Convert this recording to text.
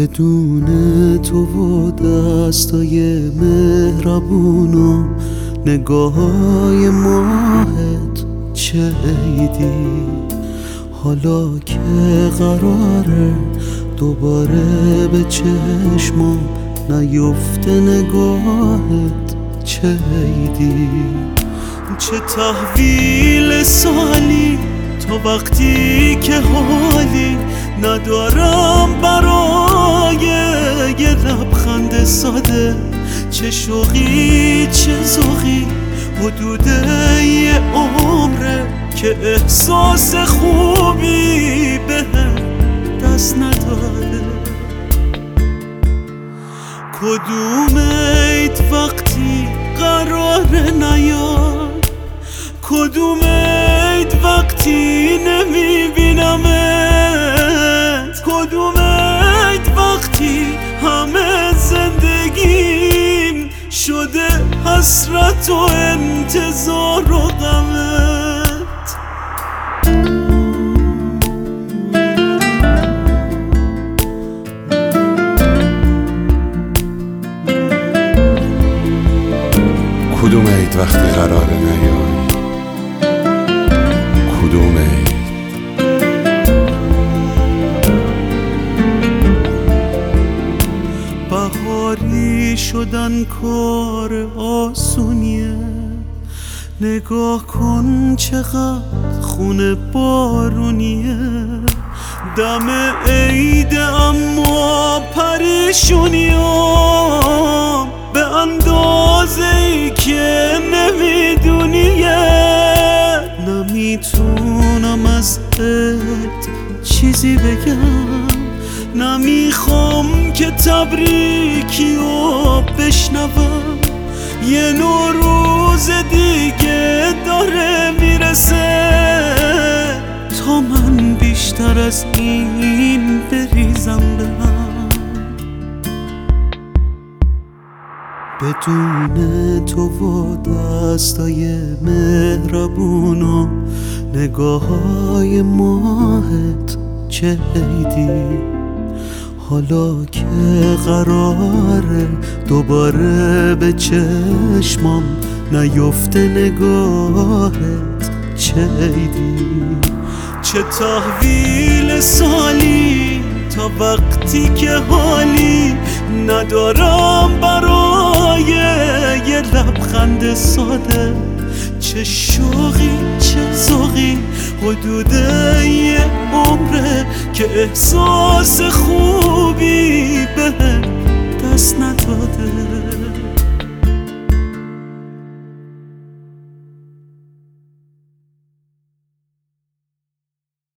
بدون تو و دستای مهربون و نگاه‌های ماهت چه عیدی. حالا که قراره دوباره به چشمم نیفته نگاهت چه عیدی. چه تحویل سالی تا وقتی که حالی ندارم برای یه لبخند ساده. چه شوقی چه ذوقی حدود یه عمره که احساس خوبی بهم دست نداره. کدوم عید وقتی قراره نیاد، کدوم عید وقتی نمیبینمت، کدوم عید وقتی همه زندگیم شده حسرت و انتظار و غمت. کدوم عید وقتی قراره نیای، کدوم عید. بهاری شدن کار آسونیه، نگاه کن چقدر خونه بارونیه. دم عیده اما پریشونیم به اندازه ای که نمیدونیه. نمیتونم از عید چیزی بگم، نمیخوام که تبریکیو بشنوم. یه نوروز دیگه داره میرسه تا من بیشتر از این بریزم به هم. بدون تو و دستای مهربون و نگاه‌های ماهت چه عیدی. حالا که قراره دوباره به چشمم نیفته نگاهت چه عیدی. چه تحویل سالی تا وقتی که حالی ندارم برای یه لبخند ساده. چه شوقی چه ذوقی حدود یه عمره که احساس خوبی بهم